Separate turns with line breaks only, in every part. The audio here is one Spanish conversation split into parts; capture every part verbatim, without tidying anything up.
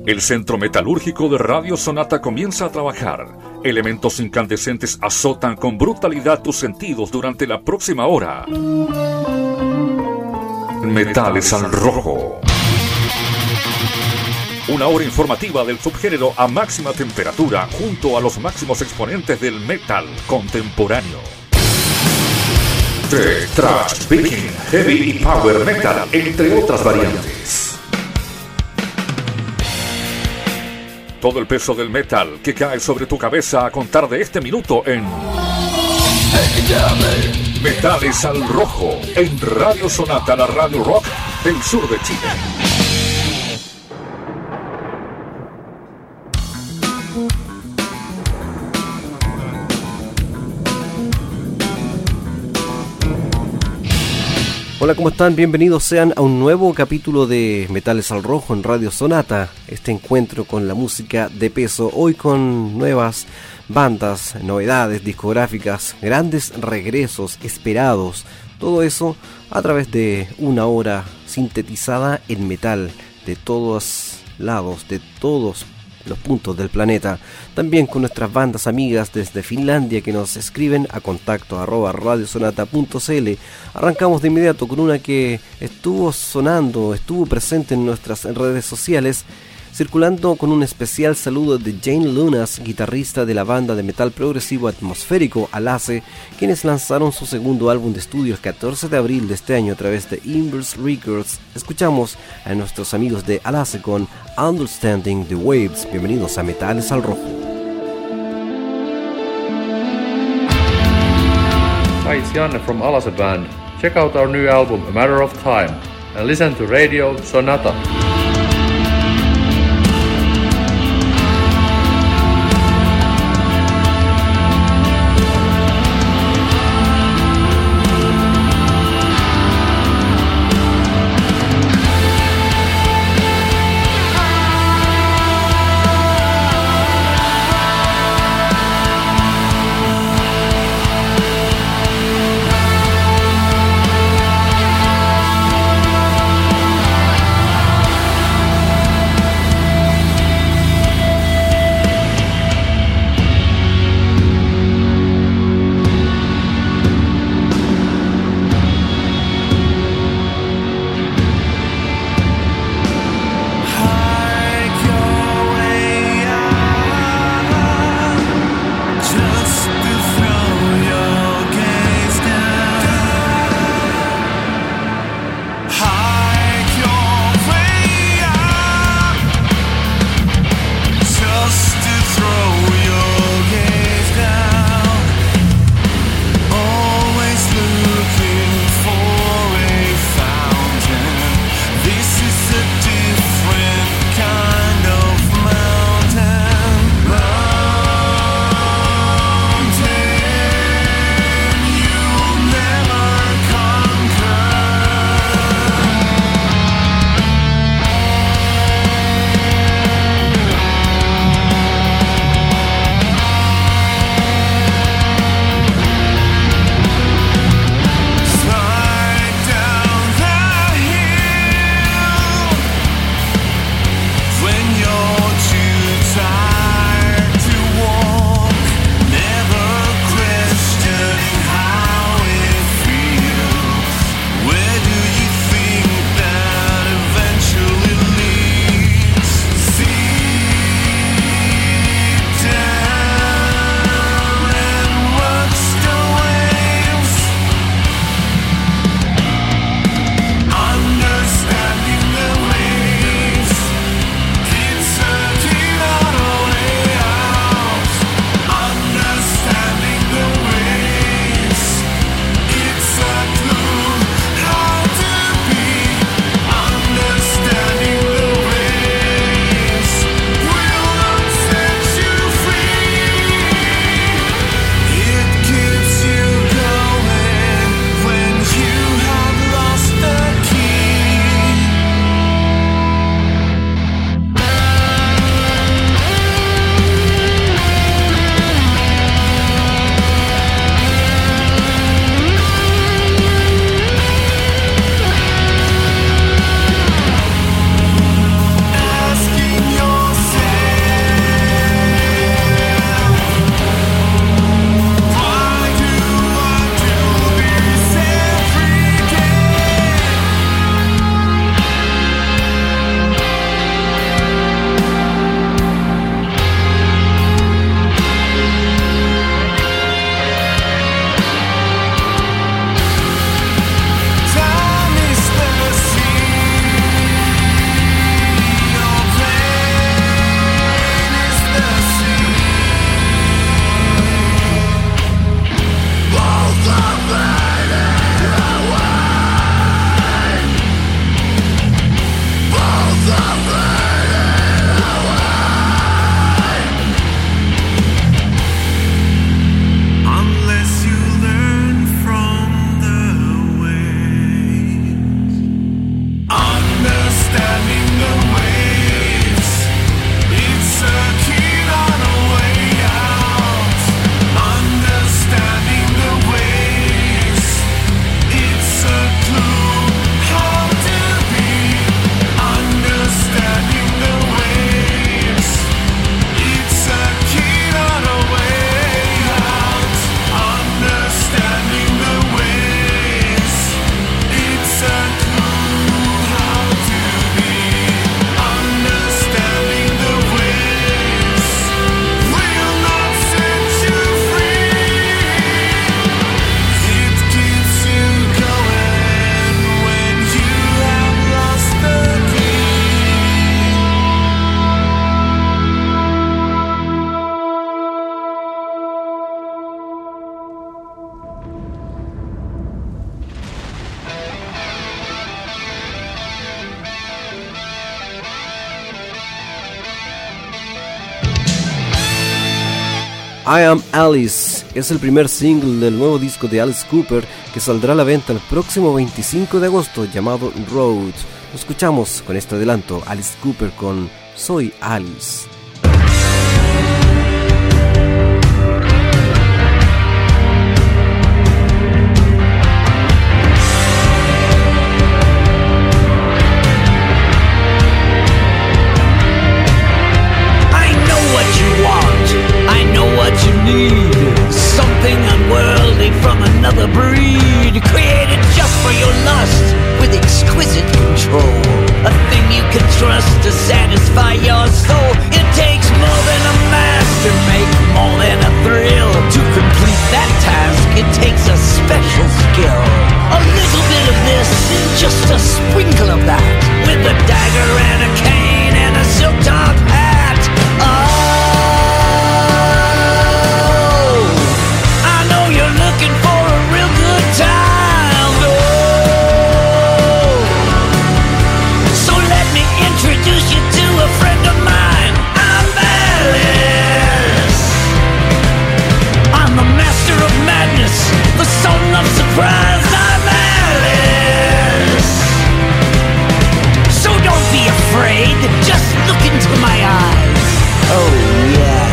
El centro metalúrgico de Radio Sonata comienza a trabajar. Elementos incandescentes azotan con brutalidad tus sentidos durante la próxima hora. Metales al rojo. Una hora informativa del subgénero a máxima temperatura junto a los máximos exponentes del metal contemporáneo. De thrash, viking, heavy y power metal, entre otras variantes. Todo el peso del metal que cae sobre tu cabeza a contar de este minuto en Metales al Rojo, en Radio Sonata, la radio rock del sur de Chile.
Hola, ¿cómo están? Bienvenidos sean a un nuevo capítulo de Metales al Rojo en Radio Sonata. Este encuentro con la música de peso, hoy con nuevas bandas, novedades discográficas, grandes regresos esperados. Todo eso a través de una hora sintetizada en metal de todos lados, de todos los puntos del planeta. También con nuestras bandas amigas desde Finlandia que nos escriben a contacto arroba radiosonata punto cl. Arrancamos de inmediato con una que estuvo sonando, estuvo presente en nuestras redes sociales, circulando con un especial saludo de Jane Lunas, guitarrista de la banda de metal progresivo atmosférico Alace, quienes lanzaron su segundo álbum de estudio el catorce de abril de este año a través de Inverse Records. Escuchamos a nuestros amigos de Alace con Understanding the Waves. Bienvenidos a Metales al Rojo.
Hi, it's Janne from Alace Band. Check out our new album A Matter of Time and listen to Radio Sonata.
I Am Alice es el primer single del nuevo disco de Alice Cooper que saldrá a la venta el próximo veinticinco de agosto, llamado Road. Lo escuchamos con este adelanto, Alice Cooper con Soy Alice.
Something unworldly from another breed, created just for your lust, with exquisite control. A thing you can trust to satisfy your soul. It takes more than a master, make more than a thrill. To complete that task, it takes a special skill. A little bit of this, just a sprinkle of that, with a dagger and a cane and a silk top hat. Oh, looking for a real good time, oh. So let me introduce you to a friend of mine. I'm Alice. I'm the master of madness, the son of surprise. I'm Alice. So don't be afraid, just look into my eyes. Oh yeah.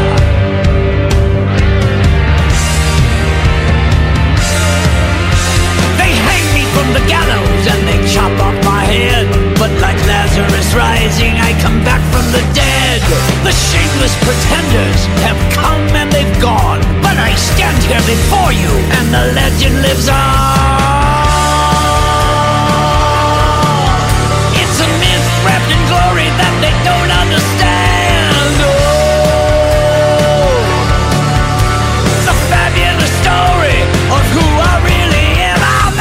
The gallows and they chop off my head, but like Lazarus rising, I come back from the dead. The shameless pretenders have come and they've gone, but I stand here before you and the legend lives on. It's a myth wrapped in glory that they don't understand. Oh, the fabulous story of who I really am. I'm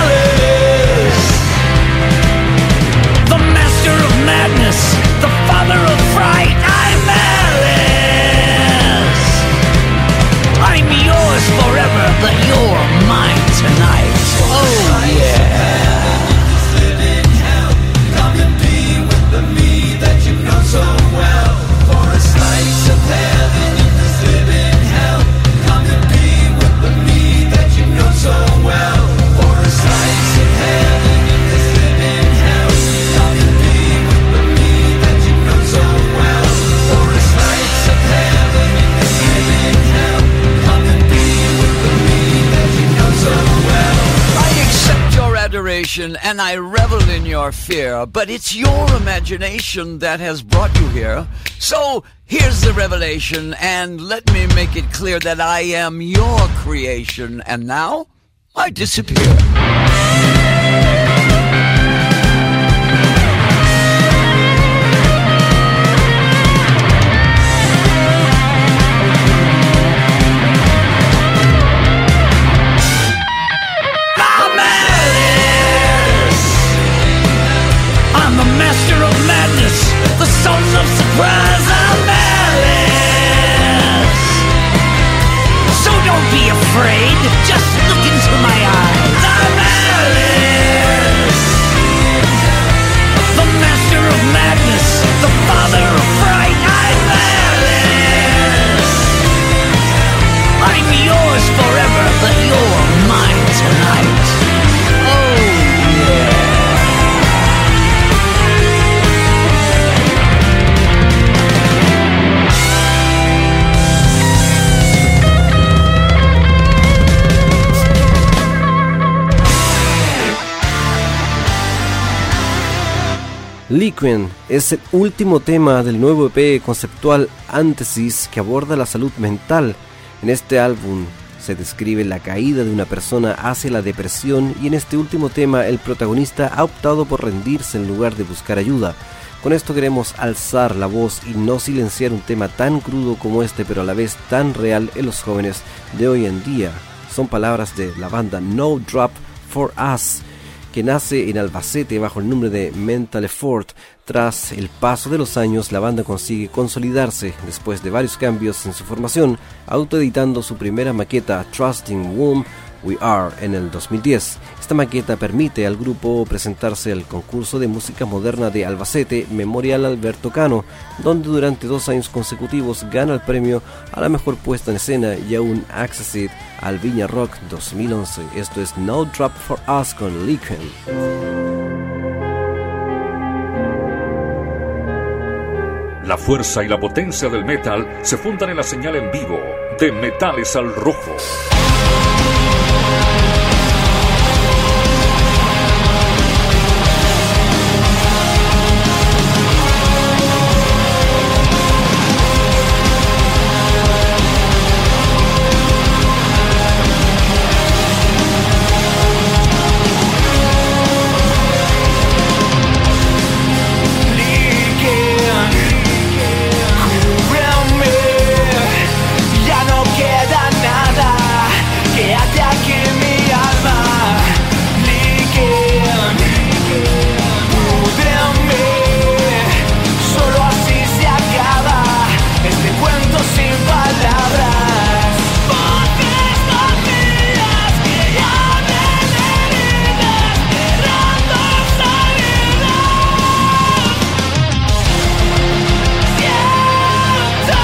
madness, the father of fright. I'm Alice. I'm yours forever, but you're mine tonight. Oh yeah. Live in hell, come and be with the me that you know so well. For a slice of heaven, you just live in hell. Come and be with the me that you know so well. For a slice of heaven, you just live in hell. Come and be with the me that you know so well. For a slice of heaven, you just live in hell. Come and be with the me that you know so well. I accept your adoration and I revel in your fear, but it's your imagination that has brought you here. So here's the revelation, and let me make it clear that I am your creation, and now I disappear. Master of madness, the son of surprise. I'm Alice. So don't be afraid, just look into my eyes. I'm Alice. The master of madness, the father of fright. I'm Alice. I'm yours forever, but you're mine tonight. Oh yeah.
Liquid es el último tema del nuevo E P conceptual Anthesis, que aborda la salud mental. En este álbum se describe la caída de una persona hacia la depresión, y en este último tema el protagonista ha optado por rendirse en lugar de buscar ayuda. Con esto queremos alzar la voz y no silenciar un tema tan crudo como este, pero a la vez tan real en los jóvenes de hoy en día. Son palabras de la banda No Drop for Us, que nace en Albacete bajo el nombre de Mental Effort. Tras el paso de los años, la banda consigue consolidarse después de varios cambios en su formación, autoeditando su primera maqueta, Trusting Womb, We Are en el dos mil diez. Esta maqueta permite al grupo presentarse al concurso de música moderna de Albacete, Memorial Alberto Cano, donde durante dos años consecutivos gana el premio a la mejor puesta en escena y aún Accessit al Viña Rock dos mil once. Esto es No Drop for Us con Leaken.
La fuerza y la potencia del metal se fundan en la señal en vivo de Metales al Rojo.
Ya no queda nada que ataque mi alma. Líquen, púdrenme. Solo así se acaba este cuento sin palabras. Voces vacías que llamen heridas, cerrando salidas. Siento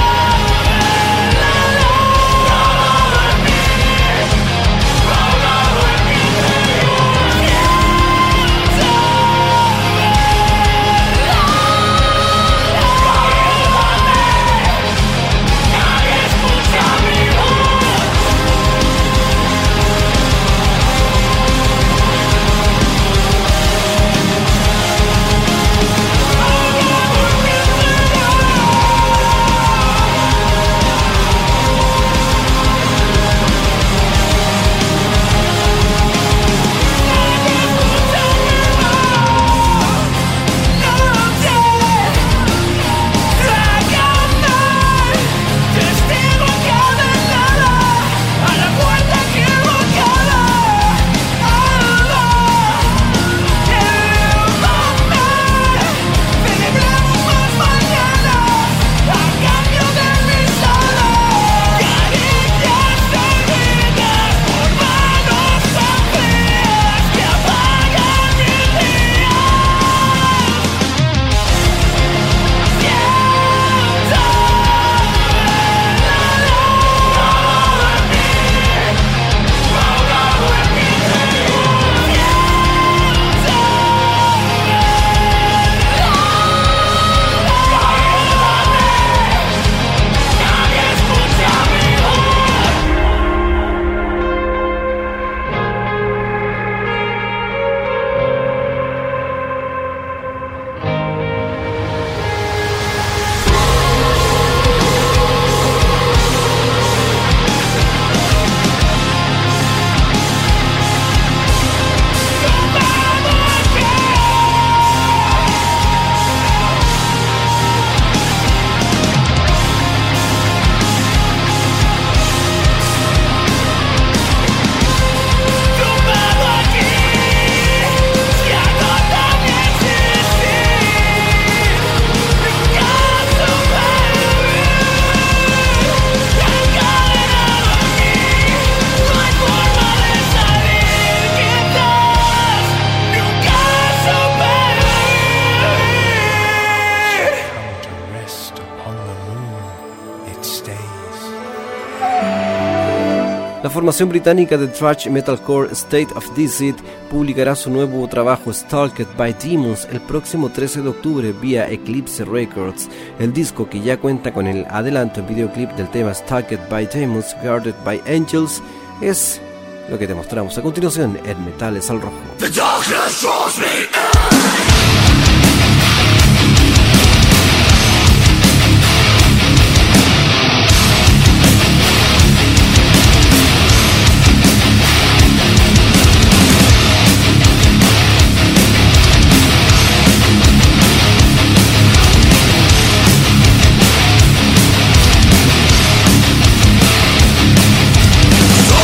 La formación británica de thrash metalcore State of Deceit publicará su nuevo trabajo Stalked by Demons el próximo trece de octubre vía Eclipse Records. El disco, que ya cuenta con el adelanto en videoclip del tema Stalked by Demons, Guarded by Angels, es lo que te mostramos a continuación en Metales al Rojo.
The darkness draws me in.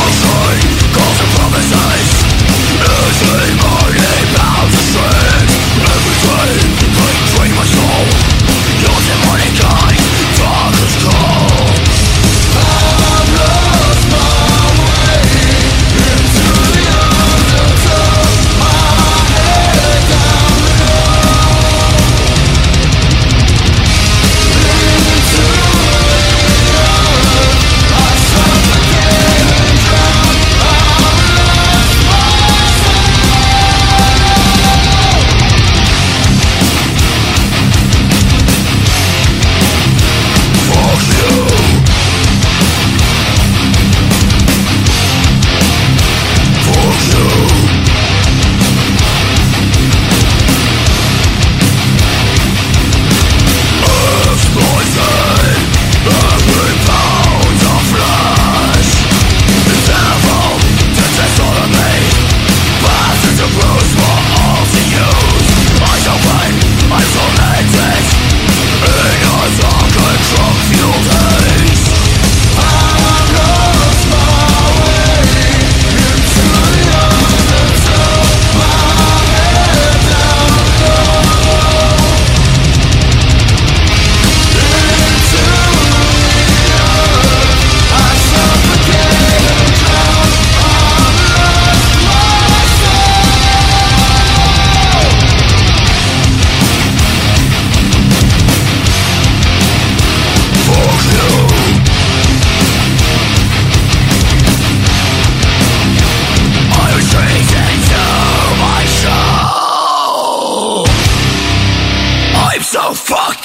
Calls and promises, easily morning bound to strength.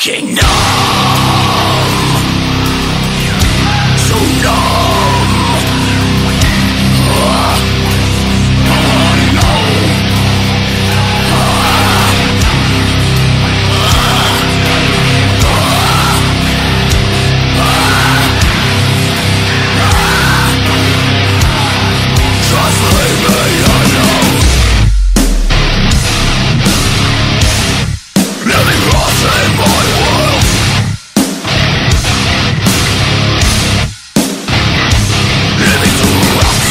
fucking numb, so numb. Uh, oh no. Just leave me alone. Living lost in my world. Living to rust.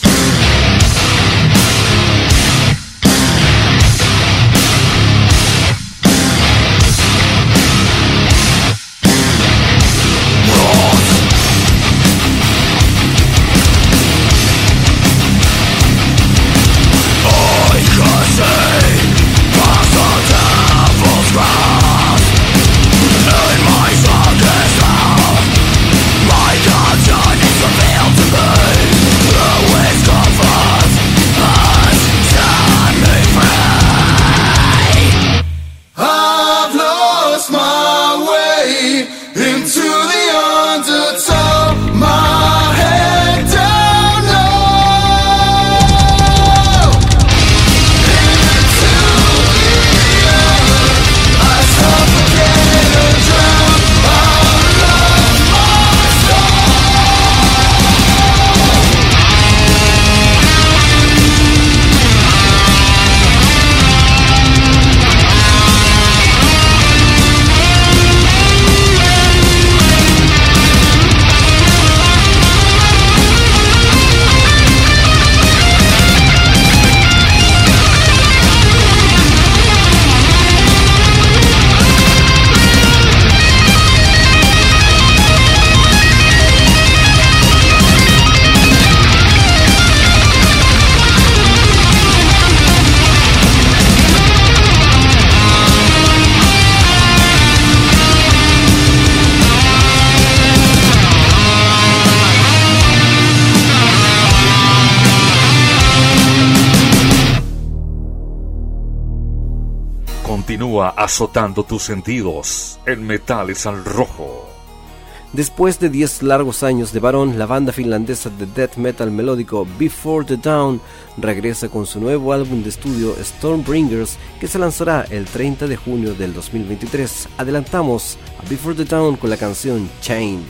Continúa azotando tus sentidos. El metal es al rojo.
Después de diez largos años de varón, la banda finlandesa de death metal melódico Before the Dawn regresa con su nuevo álbum de estudio Stormbringers, que se lanzará el treinta de junio del dos mil veintitrés. Adelantamos a Before the Dawn con la canción Chain.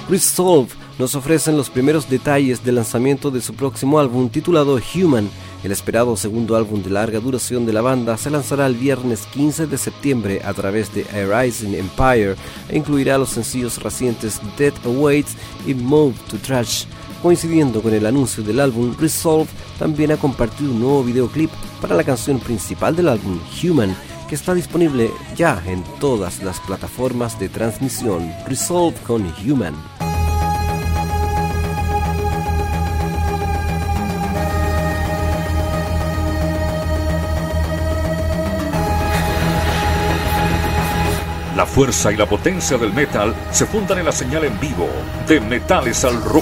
Resolve nos ofrecen los primeros detalles del lanzamiento de su próximo álbum titulado Human. El esperado segundo álbum de larga duración de la banda se lanzará el viernes quince de septiembre a través de A Rising Empire e incluirá los sencillos recientes Dead Awaits y Move to Trash. Coincidiendo con el anuncio del álbum, Resolve también ha compartido un nuevo videoclip para la canción principal del álbum, Human, que está disponible ya en todas las plataformas de transmisión. Resolve con Human.
La fuerza y la potencia del metal se fundan en la señal en vivo de Metales al Rojo.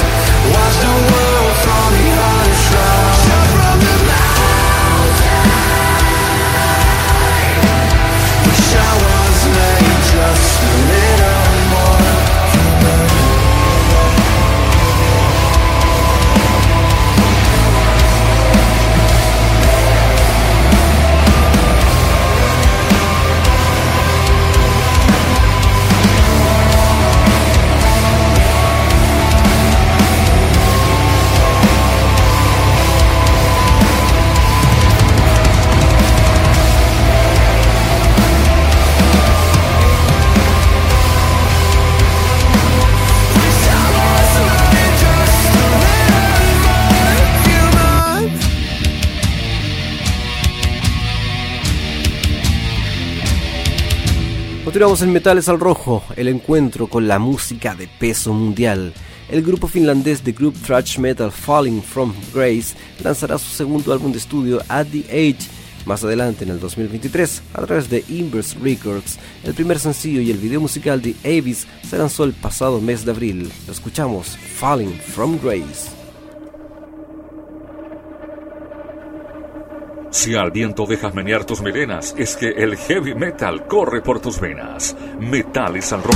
Watch the world fall behind a shroud. Jump from the mountain.
Continuamos en Metales al Rojo, el encuentro con la música de peso mundial. El grupo finlandés de group thrash metal Falling From Grace lanzará su segundo álbum de estudio At The Age más adelante en el dos mil veintitrés a través de Inverse Records. El primer sencillo y el video musical de Abyss se lanzó el pasado mes de abril. Lo escuchamos, Falling From Grace.
Si al viento dejas menear tus melenas, es que el heavy metal corre por tus venas. Metales al Rojo.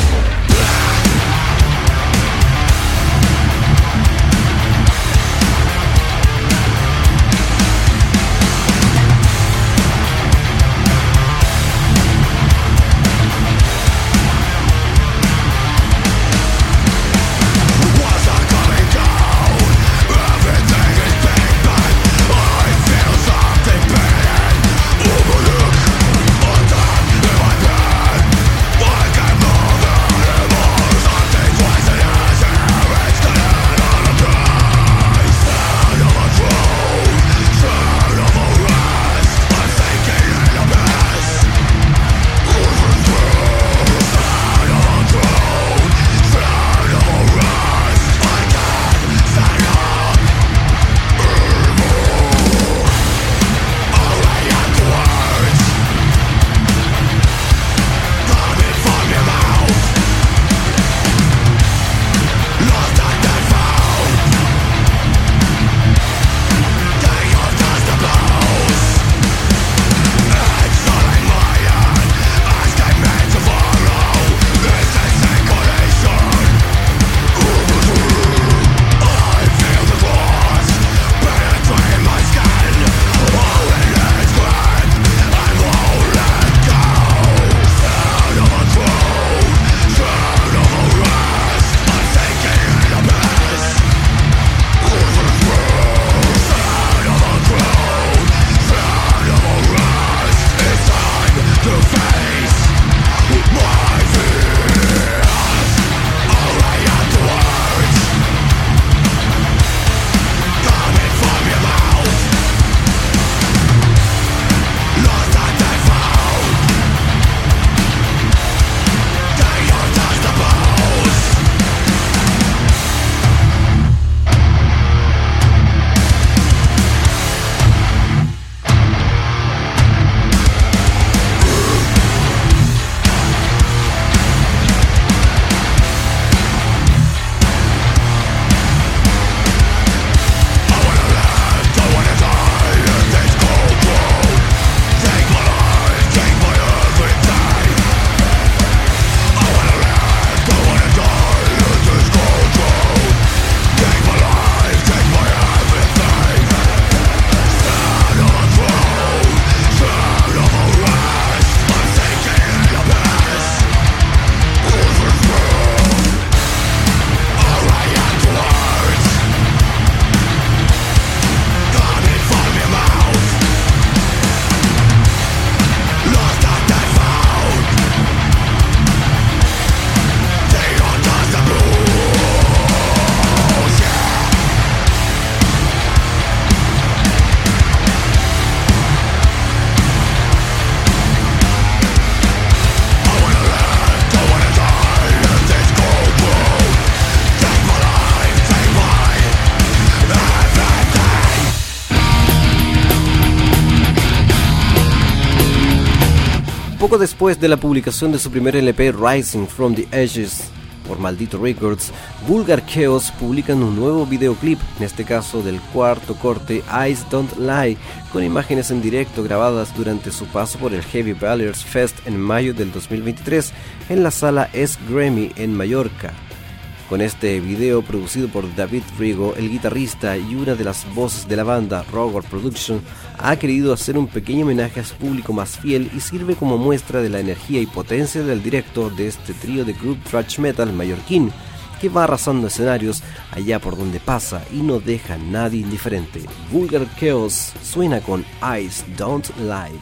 Poco después de la publicación de su primer L P Rising From The Ashes por Maldito Records, Vulgar Chaos publican un nuevo videoclip, en este caso del cuarto corte Eyes Don't Lie, con imágenes en directo grabadas durante su paso por el Heavy Ballers Fest en mayo del dos mil veintitrés en la sala S. Grammy en Mallorca. Con este video producido por David Rigo, el guitarrista y una de las voces de la banda, Rogar Production, ha querido hacer un pequeño homenaje a su público más fiel y sirve como muestra de la energía y potencia del directo de este trío de group thrash metal mallorquín, que va arrasando escenarios allá por donde pasa y no deja a nadie indiferente. Vulgar Chaos suena con Eyes Don't Lie.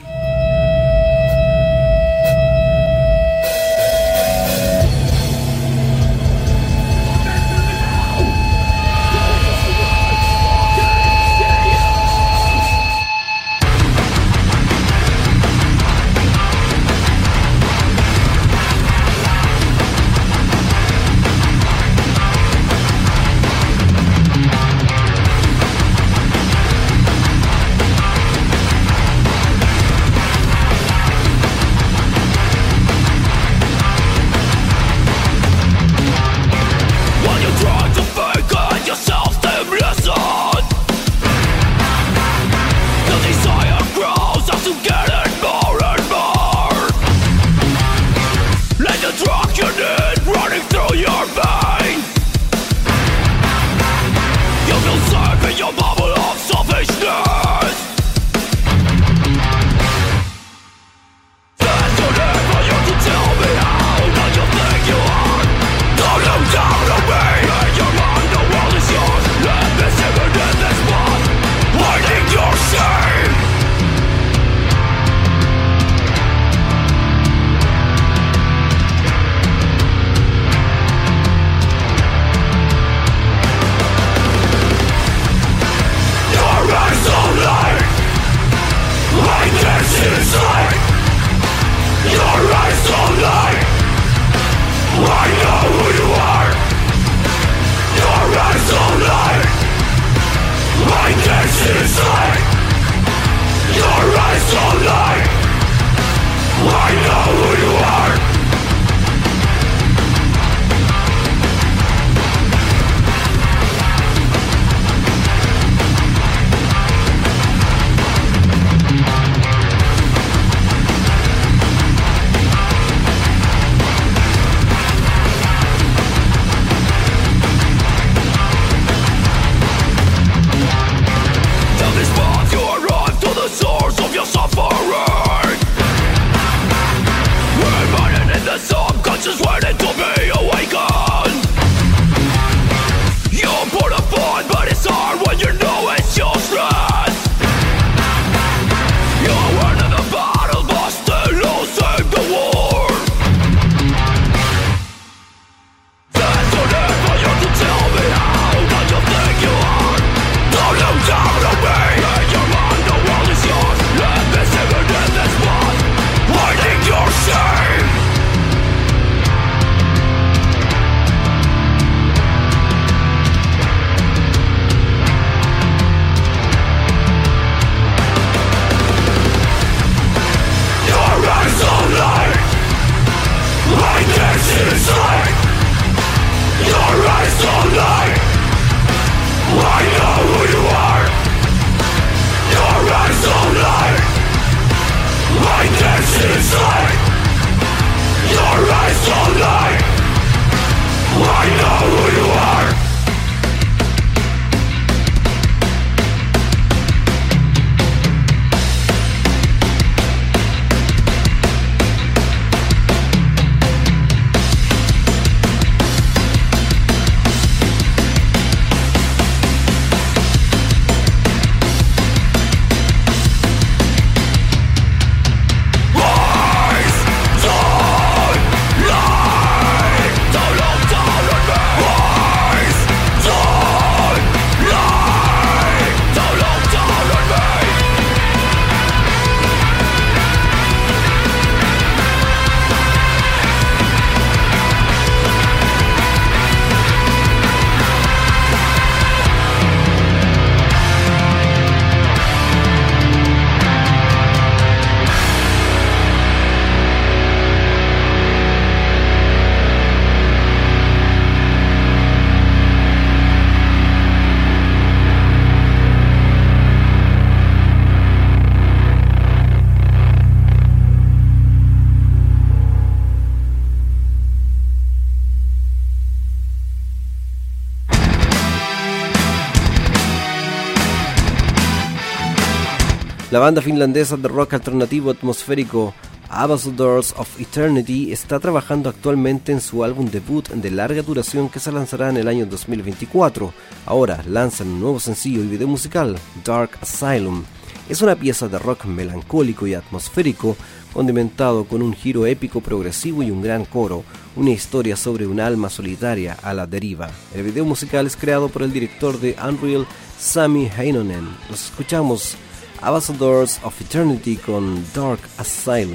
La banda finlandesa de rock alternativo atmosférico Ambassadors of Eternity está trabajando actualmente en su álbum debut de larga duración que se lanzará en el año dos mil veinticuatro. Ahora lanzan un nuevo sencillo y video musical, Dark Asylum. Es una pieza de rock melancólico y atmosférico, condimentado con un giro épico progresivo y un gran coro, una historia sobre un alma solitaria a la deriva. El video musical es creado por el director de Unreal, Sami Heinonen. Los escuchamos, Ambassadors of Eternity con Dark Asylum.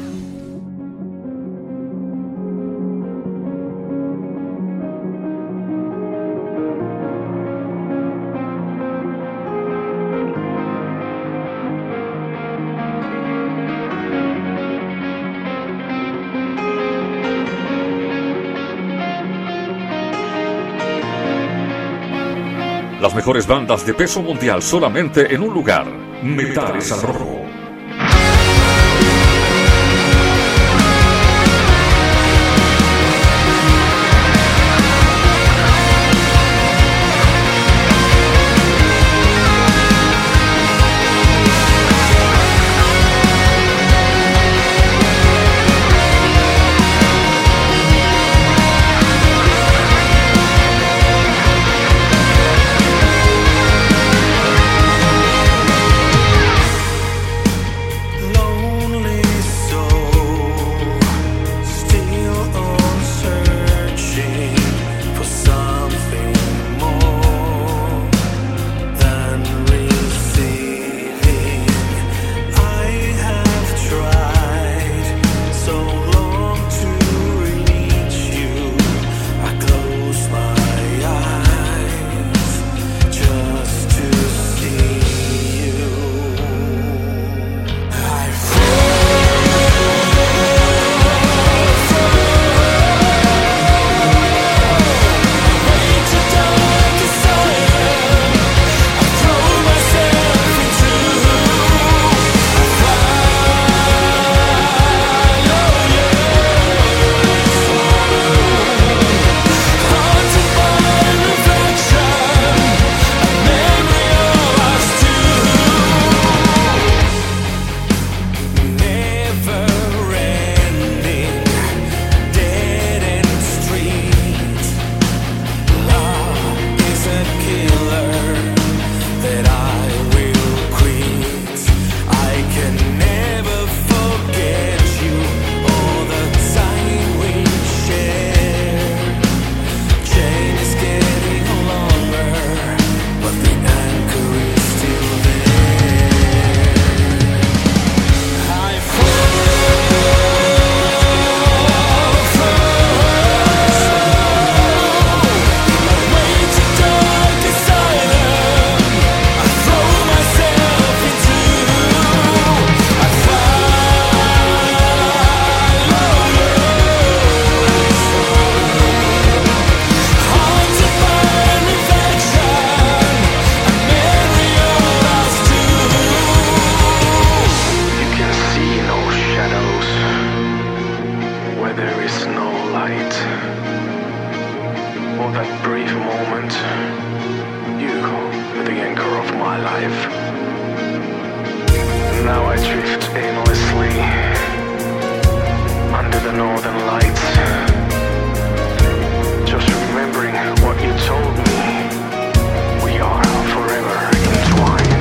Las mejores bandas de peso mundial solamente en un lugar. Metales al Rojo.
to moment. You were the anchor of my life. Now I drift aimlessly under the northern lights, just remembering what you told me. We are forever entwined.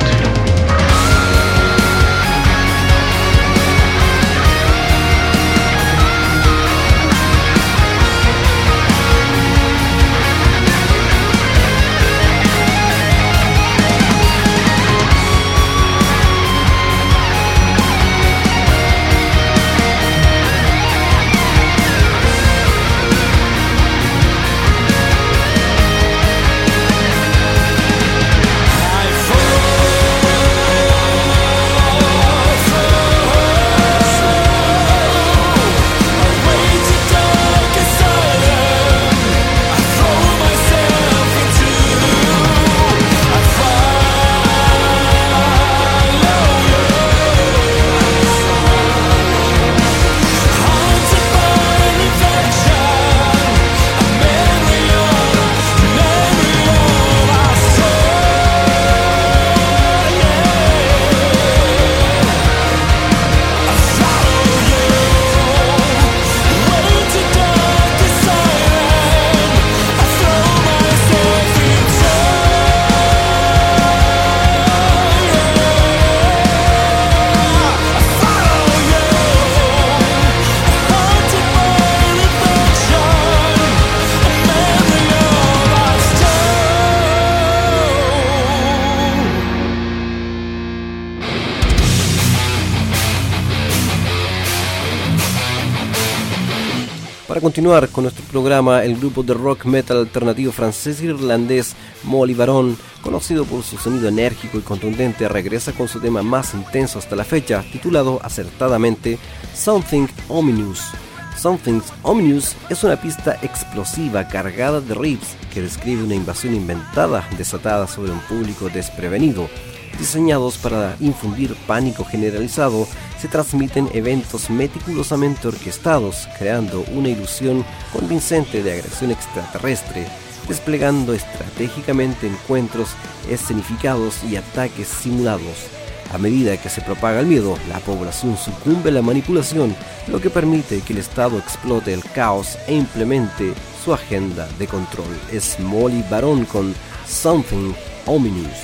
Para continuar con nuestro programa, el grupo de rock metal alternativo francés-irlandés Molly Baron, conocido por su sonido enérgico y contundente, regresa con su tema más intenso hasta la fecha, titulado acertadamente Something Ominous. Something Ominous es una pista explosiva cargada de riffs que describe una invasión inventada desatada sobre un público desprevenido. Diseñados para infundir pánico generalizado, se transmiten eventos meticulosamente orquestados, creando una ilusión convincente de agresión extraterrestre, desplegando estratégicamente encuentros escenificados y ataques simulados. A medida que se propaga el miedo, la población sucumbe a la manipulación, lo que permite que el Estado explote el caos e implemente su agenda de control. Es Molly Baron con Something Ominous.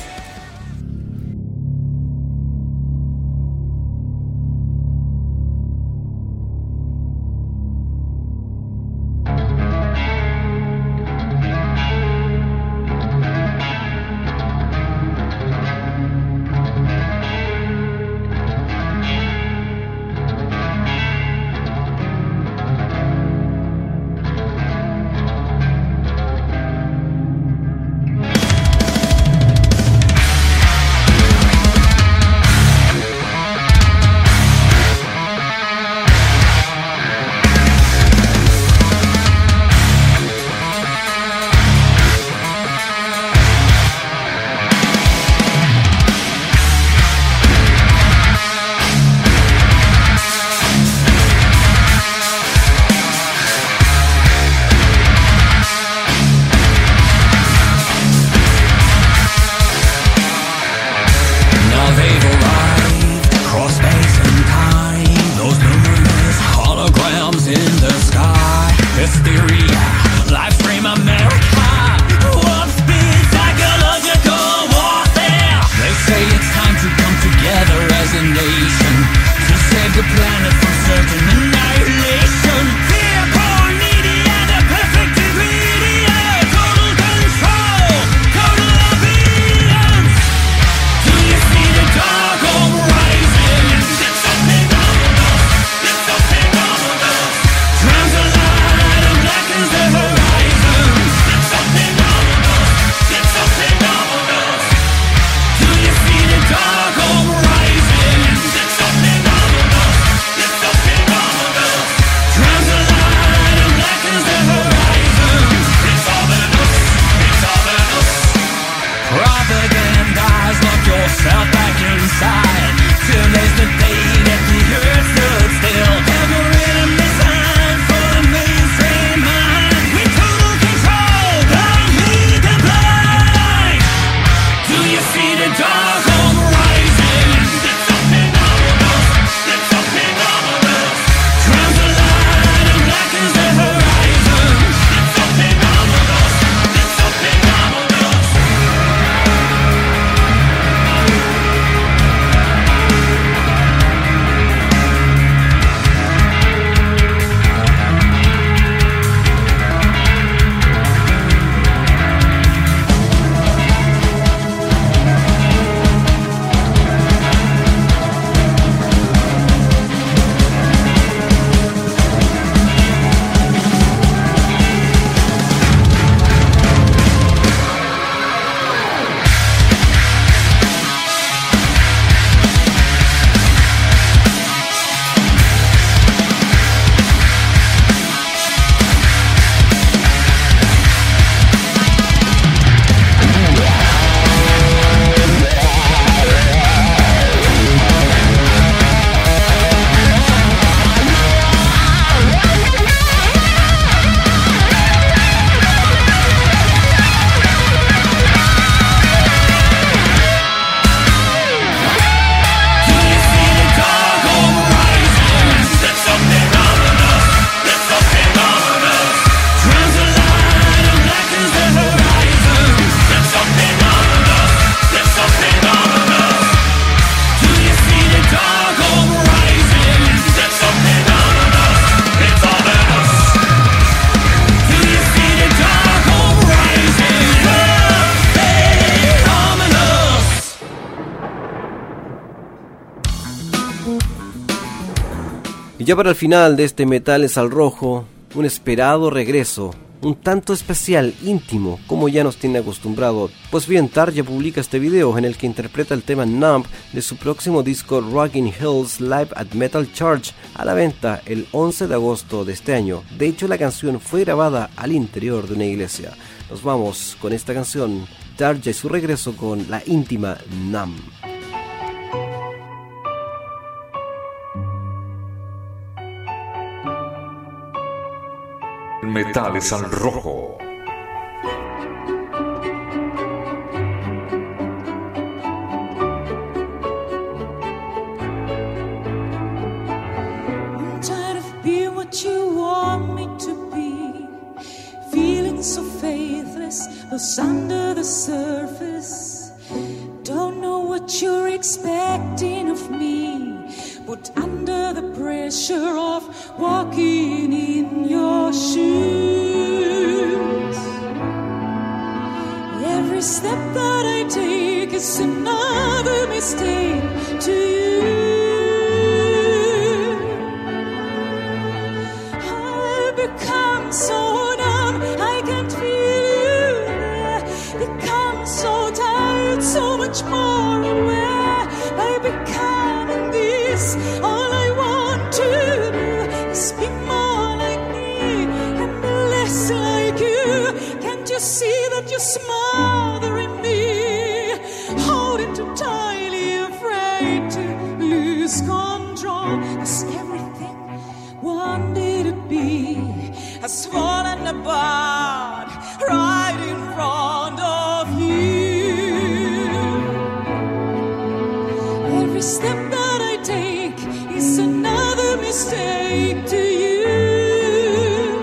Y ya para el final de este Metales al Rojo, un esperado regreso, un tanto especial, íntimo, como ya nos tiene acostumbrado. Pues bien, Tarja publica este video en el que interpreta el tema Numb de su próximo disco Rockin' Hills Live at Metal Church, a la venta el once de agosto de este año. De hecho, la canción fue grabada al interior de una iglesia. Nos vamos con esta canción, Tarja y su regreso con la íntima Numb.
Metales al Rojo.
I'm tired of being what you want me to be, feeling so faithless, lost under the surface. Don't know what you're expecting of me, but under the pressure of walking in your shoes, every step that I take is another mistake to you. I've become so numb, I can't feel you. Become so tired, so much more aware. I become this, all I want to do is be more like me and be less like you. Can't you see that you're smothering me, holding too tightly, afraid to lose control? 'Cause everything wanted to be has fallen apart right in front of you. Every step that I take is another mistake to you,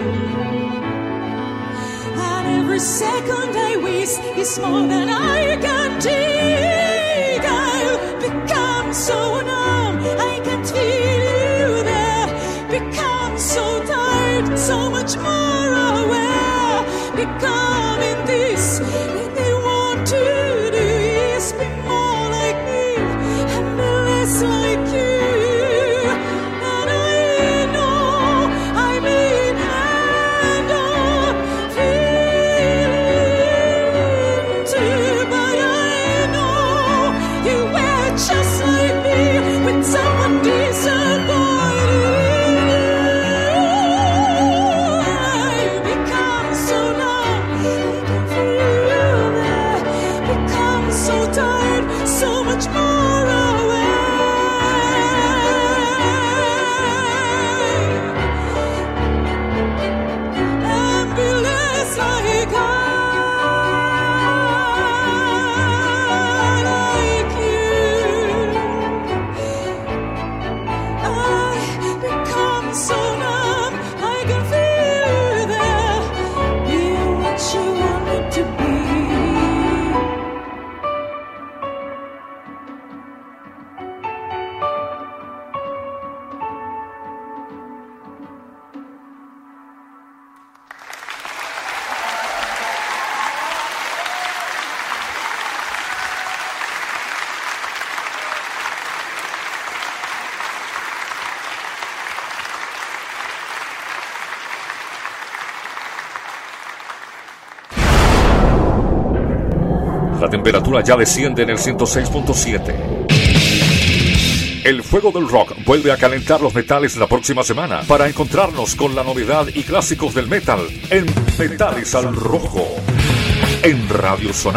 and every second I waste is more than I can take. I've become so numb, I can't feel you there. Become so tired, so much more aware. Becoming this, and they want to do is be more like me and be less like you. And I know I may handle feeling too, but I know you were just like me with someone disappointed. I've become so numb, I can feel that. Become so tired, so much more aware. And be less like I, like you. I've become so numb, I can feel that. Be what you want me to be.
La temperatura ya desciende en el ciento seis punto siete. El fuego del rock vuelve a calentar los metales la próxima semana para encontrarnos con la novedad y clásicos del metal en Metales al Rojo en Radio Sonata.